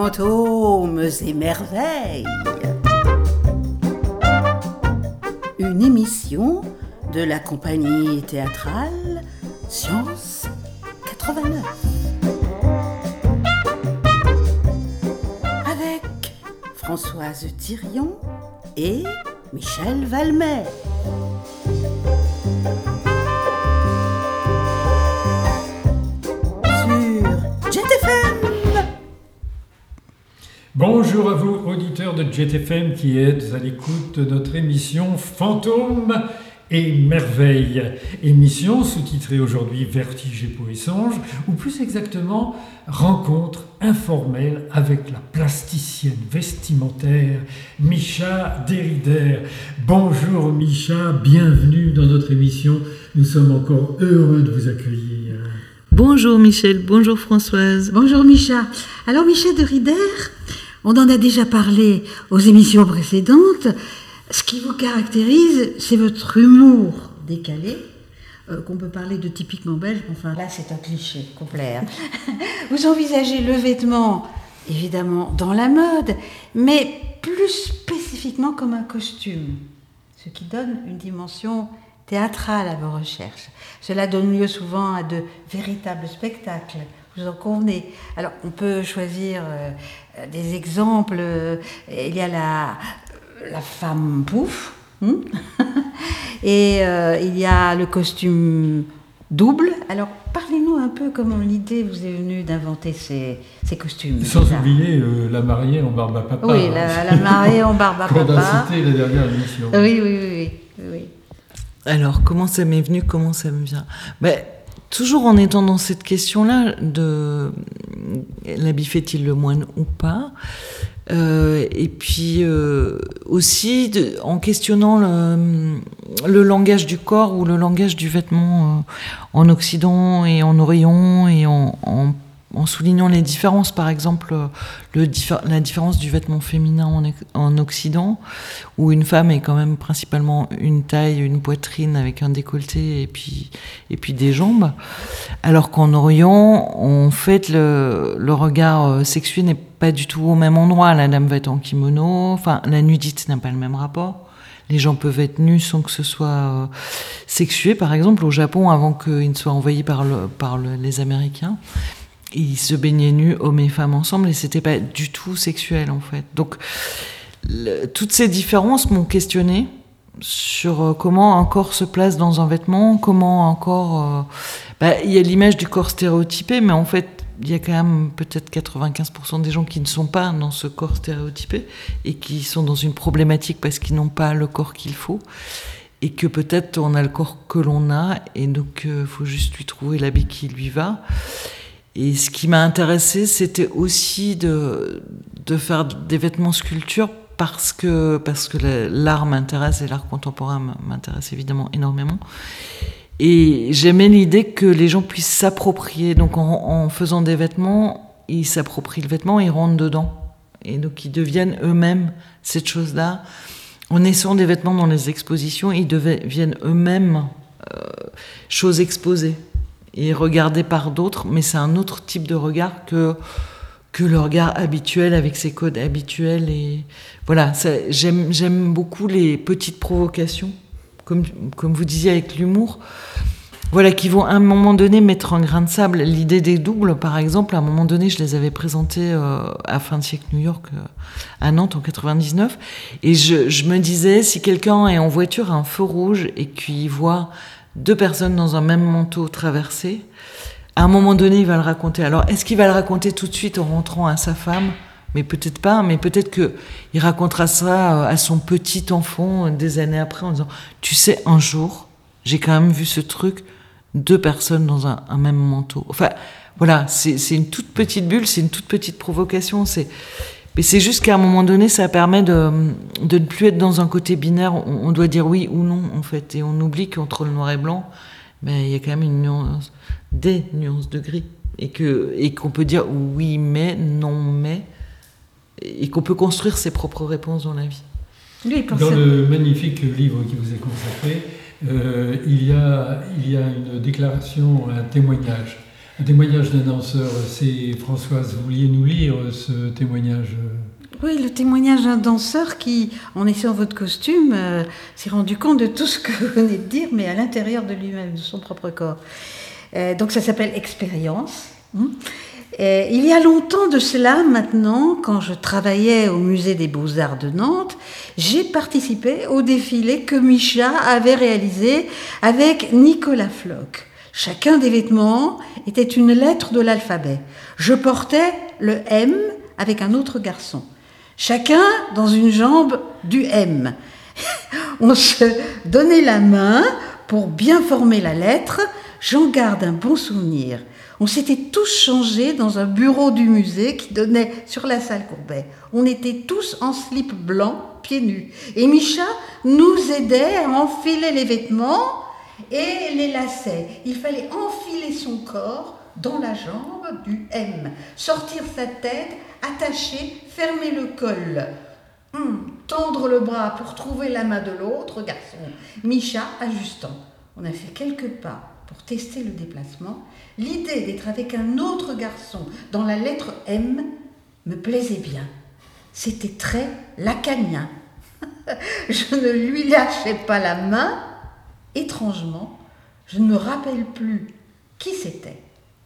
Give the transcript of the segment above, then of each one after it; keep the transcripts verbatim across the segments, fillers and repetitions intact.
Fantômes et merveilles. Une émission de la compagnie théâtrale Science quatre-vingt-neuf. Avec Françoise Thirion et Michel Valmet. Bonjour à vous, auditeurs de Jet F M qui êtes à l'écoute de notre émission Fantômes et merveilles. Émission sous-titrée aujourd'hui Vertige et Poessange, ou plus exactement Rencontre informelle avec la plasticienne vestimentaire Micha Derrider. Bonjour Micha, bienvenue dans notre émission. Nous sommes encore heureux de vous accueillir. Bonjour Michel, bonjour Françoise. Bonjour Micha. Alors Micha Derrider, on en a déjà parlé aux émissions précédentes. Ce qui vous caractérise, c'est votre humour décalé, euh, qu'on peut parler de typiquement belge. Enfin, là, c'est un cliché complet. Hein. Vous envisagez le vêtement, évidemment, dans la mode, mais plus spécifiquement comme un costume, ce qui donne une dimension théâtrale à vos recherches. Cela donne lieu souvent à de véritables spectacles. Vous en convenez. Alors, on peut choisir euh, des exemples. Il y a la, la femme pouf, hein et euh, il y a le costume double. Alors, parlez-nous un peu comment l'idée vous est venue d'inventer ces, ces costumes. Sans déjà. oublier euh, la mariée en barbe à papa. Oui, la, la mariée en barbe à papa. Qu'on a cité la dernière émission. Oui, oui, oui, oui, oui. Alors, comment ça m'est venu, comment ça me vient ? Ben, toujours en étant dans cette question-là de l'habit fait-il le moine ou pas, euh, et puis euh, aussi de, en questionnant le, le langage du corps ou le langage du vêtement euh, en Occident et en Orient, et en, en, en soulignant les différences, par exemple le, la différence du vêtement féminin en, en Occident, où une femme est quand même principalement une taille, une poitrine avec un décolleté et puis, et puis des jambes, alors qu'en Orient, en fait, le, le regard sexué n'est pas du tout au même endroit. La dame va être en kimono, enfin, la nudité n'a pas le même rapport. Les gens peuvent être nus sans que ce soit euh, sexué. Par exemple, au Japon, avant qu'ils ne soient envahis par, le, par le, les Américains, ils se baignaient nus, hommes et femmes ensemble, et c'était pas du tout sexuel, en fait. Donc, le, toutes ces différences m'ont questionné sur comment un corps se place dans un vêtement, comment un corps... Euh, bah, il y a l'image du corps stéréotypé, mais en fait, il y a quand même peut-être quatre-vingt-quinze pour cent des gens qui ne sont pas dans ce corps stéréotypé et qui sont dans une problématique parce qu'ils n'ont pas le corps qu'il faut, et que peut-être on a le corps que l'on a, et donc il euh, faut juste lui trouver l'habit qui lui va. Et ce qui m'a intéressée, c'était aussi de, de faire des vêtements sculptures parce que, parce que l'art m'intéresse, et l'art contemporain m'intéresse évidemment énormément. Et j'aimais l'idée que les gens puissent s'approprier. Donc en, en faisant des vêtements, ils s'approprient le vêtement, ils rentrent dedans. Et donc ils deviennent eux-mêmes cette chose-là. En essayant des vêtements dans les expositions, ils deviennent eux-mêmes euh, choses exposées et regardé par d'autres, mais c'est un autre type de regard que, que le regard habituel avec ses codes habituels. Et voilà, ça, j'aime, j'aime beaucoup les petites provocations, comme, comme vous disiez avec l'humour, voilà, qui vont à un moment donné mettre un grain de sable. L'idée des doubles, par exemple, à un moment donné, je les avais présentées euh, à Fin de siècle New York, euh, à Nantes en quatre-vingt-dix-neuf, et je, je me disais, si quelqu'un est en voiture à un feu rouge et qu'il voit deux personnes dans un même manteau traversé, à un moment donné, il va le raconter. Alors, est-ce qu'il va le raconter tout de suite en rentrant à sa femme ? Mais peut-être pas, mais peut-être qu'il racontera ça à son petit enfant des années après en disant « Tu sais, un jour, j'ai quand même vu ce truc, deux personnes dans un, un même manteau. » Enfin, voilà, c'est, c'est une toute petite bulle, c'est une toute petite provocation, c'est... Mais c'est juste qu'à un moment donné, ça permet de, de ne plus être dans un côté binaire. On, on doit dire oui ou non, en fait. Et on oublie qu'entre le noir et blanc, ben, il y a quand même une nuance, des nuances de gris. Et, que, et qu'on peut dire oui mais, non mais, et qu'on peut construire ses propres réponses dans la vie. Oui, dans le magnifique livre qui vous est consacré, euh, il, y a, il y a une déclaration, un témoignage Un témoignage d'un danseur, c'est Françoise, vous vouliez nous lire ce témoignage? Oui, le témoignage d'un danseur qui, en essayant votre costume, euh, s'est rendu compte de tout ce que vous venez de dire, mais à l'intérieur de lui-même, de son propre corps. Euh, donc ça s'appelle Expérience. Hum. Et il y a longtemps de cela maintenant, quand je travaillais au musée des Beaux-Arts de Nantes, j'ai participé au défilé que Micha avait réalisé avec Nicolas Floch. Chacun des vêtements était une lettre de l'alphabet. Je portais le M avec un autre garçon. Chacun dans une jambe du M. On se donnait la main pour bien former la lettre. J'en garde un bon souvenir. On s'était tous changés dans un bureau du musée qui donnait sur la salle Courbet. On était tous en slip blanc, pieds nus. Et Micha nous aidait à enfiler les vêtements et les lacets. Il fallait enfiler son corps dans la jambe du M, sortir sa tête, attacher, fermer le col, hum, tendre le bras pour trouver la main de l'autre garçon. Micha ajustant. On a fait quelques pas pour tester le déplacement. L'idée d'être avec un autre garçon dans la lettre M me plaisait bien. C'était très lacanien. Je ne lui lâchais pas la main. Étrangement, je ne me rappelle plus qui c'était.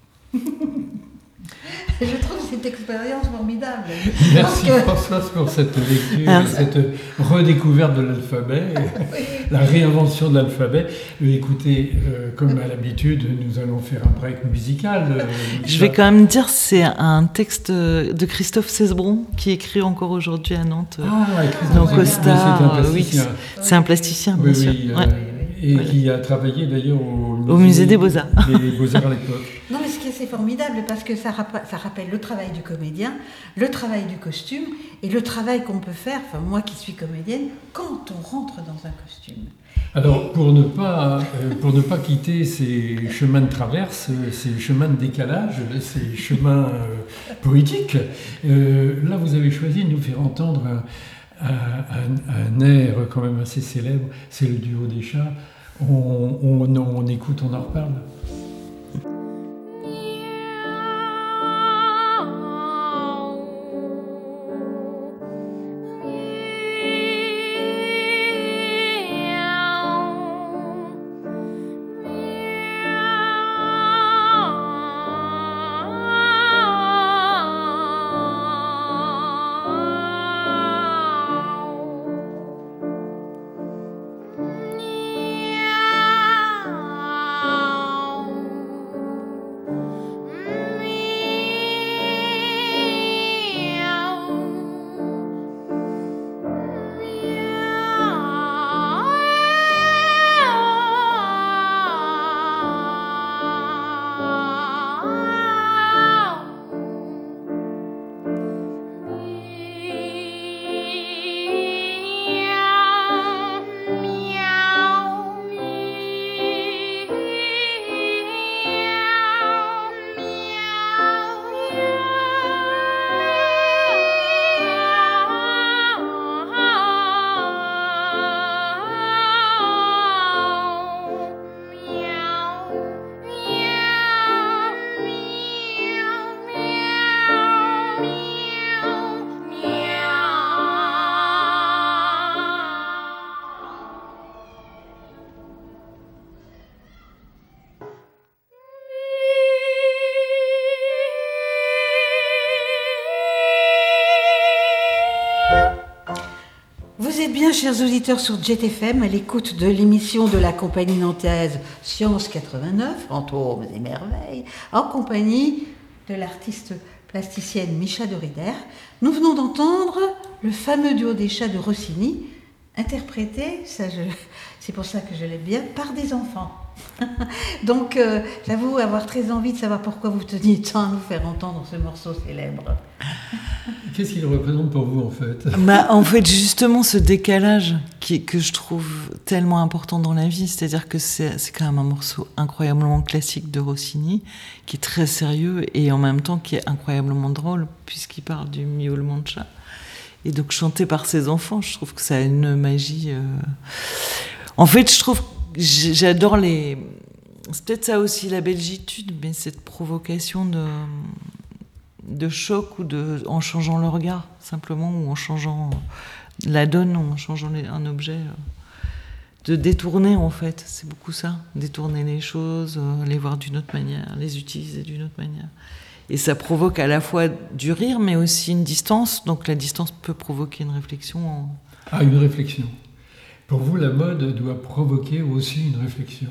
Je trouve cette expérience formidable. Merci que... Françoise pour cette lecture, Alors, cette redécouverte de l'alphabet, oui. La réinvention de l'alphabet. Écoutez, euh, comme à l'habitude, nous allons faire un break musical. Euh, Je vais quand même dire, c'est un texte de Christophe Cesbron qui écrit encore aujourd'hui à Nantes. Ah, dans Costa. C'est un plasticien. Oui, c'est un plasticien, bien oui, sûr. Oui, ouais. euh, et oui. Qui a travaillé d'ailleurs au musée, au musée des Beaux-Arts. Des Beaux-Arts à l'époque. Non, mais ce qui est formidable, parce que ça, rapp- ça rappelle le travail du comédien, le travail du costume, et le travail qu'on peut faire, enfin moi qui suis comédienne, quand on rentre dans un costume. Alors, pour ne pas, euh, pour ne pas quitter ces chemins de traverse, ces chemins de décalage, ces chemins euh, poétiques, euh, là vous avez choisi de nous faire entendre un, un, un air quand même assez célèbre, c'est le duo des chats. On, on, on écoute, on en reparle. Vous êtes bien, chers auditeurs, sur Jet F M, à l'écoute de l'émission de la compagnie nantaise Science quatre-vingt-neuf, Fantômes et Merveilles, en compagnie de l'artiste plasticienne Micha de Rider. Nous venons d'entendre le fameux duo des chats de Rossini, interprété, ça je, c'est pour ça que je l'aime bien, par des enfants. Donc, euh, j'avoue avoir très envie de savoir pourquoi vous teniez tant à nous faire entendre ce morceau célèbre. Qu'est-ce qu'il représente pour vous, en fait ? Bah, en fait, justement, ce décalage qui, que je trouve tellement important dans la vie, c'est-à-dire que c'est, c'est quand même un morceau incroyablement classique de Rossini, qui est très sérieux et en même temps qui est incroyablement drôle, puisqu'il parle du miaulement de chat. Et donc, chanté par ses enfants, je trouve que ça a une magie... Euh... En fait, je trouve... J'adore les, c'est peut-être ça aussi la belgitude, mais cette provocation de, de choc ou de, en changeant le regard, simplement, ou en changeant la donne, ou en changeant les, un objet. De détourner, en fait, c'est beaucoup ça. Détourner les choses, euh, les voir d'une autre manière, les utiliser d'une autre manière. Et ça provoque à la fois du rire, mais aussi une distance. Donc la distance peut provoquer une réflexion. En... Ah, une réflexion. Pour vous, la mode doit provoquer aussi une réflexion.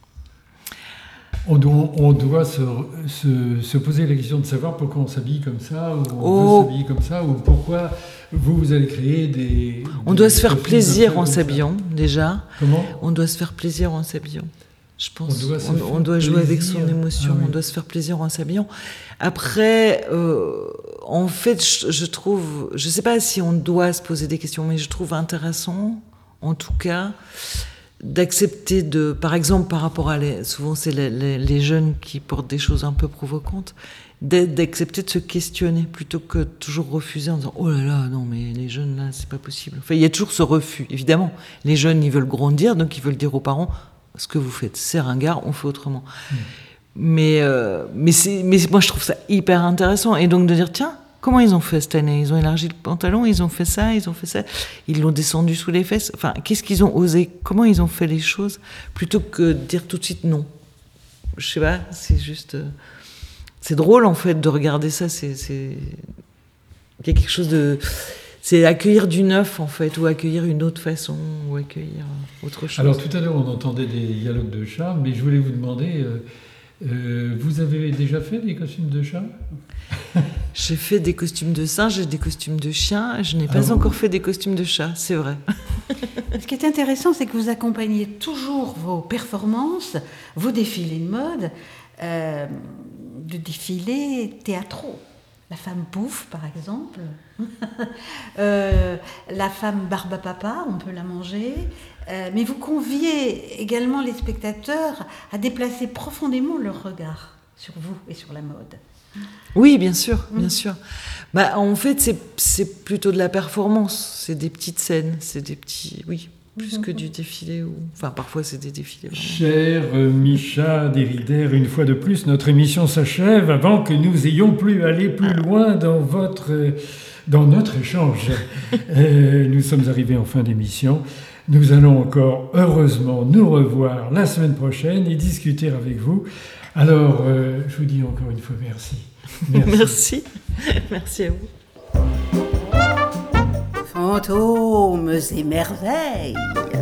On doit, on doit se, se, se poser la question de savoir pourquoi on s'habille comme ça, ou on oh. veut s'habiller comme ça, ou pourquoi vous, vous allez créer des... On des doit se faire plaisir en s'habillant, déjà. Comment ? On doit se faire plaisir en s'habillant. Je pense. On doit, on, on doit jouer avec son émotion, ah, oui. On doit se faire plaisir en s'habillant. Après, euh, en fait, je, je trouve... Je ne sais pas si on doit se poser des questions, mais je trouve intéressant, en tout cas... d'accepter de, par exemple, par rapport à les, souvent c'est les, les, les jeunes qui portent des choses un peu provocantes, d'accepter de se questionner plutôt que toujours refuser en disant oh là là non mais les jeunes là c'est pas possible. Enfin il y a toujours ce refus évidemment. Les jeunes ils veulent grandir donc ils veulent dire aux parents ce que vous faites c'est ringard, on fait autrement. Mmh. Mais euh, mais c'est mais moi je trouve ça hyper intéressant et donc de dire tiens comment ils ont fait cette année ? Ils ont élargi le pantalon, ils ont fait ça, ils ont fait ça, ils l'ont descendu sous les fesses. Enfin, qu'est-ce qu'ils ont osé ? Comment ils ont fait les choses ? Plutôt que de dire tout de suite non. Je sais pas, c'est juste... C'est drôle, en fait, de regarder ça. C'est, c'est... Il y a quelque chose de... C'est accueillir du neuf, en fait, ou accueillir une autre façon, ou accueillir autre chose. Alors, tout à l'heure, on entendait des dialogues de chats, mais je voulais vous demander... Euh, euh, vous avez déjà fait des costumes de chat ? J'ai fait des costumes de singe et des costumes de chien. Je n'ai pas ah encore bon fait des costumes de chat, c'est vrai. Ce qui est intéressant, c'est que vous accompagnez toujours vos performances, vos défilés de mode, euh, de défilés théâtraux. La femme pouffe, par exemple. euh, la femme barbe à papa, on peut la manger. Euh, mais vous conviez également les spectateurs à déplacer profondément leur regard sur vous et sur la mode. Oui, bien sûr, bien mmh. sûr. Bah, en fait, c'est, c'est plutôt de la performance. C'est des petites scènes, c'est des petits... Oui, plus mmh. que du défilé. Ou... Enfin, parfois, c'est des défilés. Vraiment. Cher Micha Derrider, une fois de plus, notre émission s'achève avant que nous ayons pu aller plus ah. loin dans, votre, dans notre échange. euh, nous sommes arrivés en fin d'émission. Nous allons encore, heureusement, nous revoir la semaine prochaine et discuter avec vous. Alors, euh, je vous dis encore une fois merci. Merci. Merci, merci à vous. Fantômes et merveilles.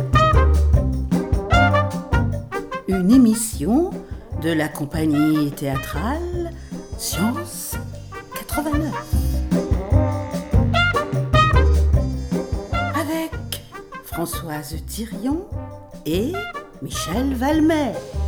Une émission de la compagnie théâtrale Science quatre-vingt-neuf. Avec Françoise Thirion et Michel Valmer.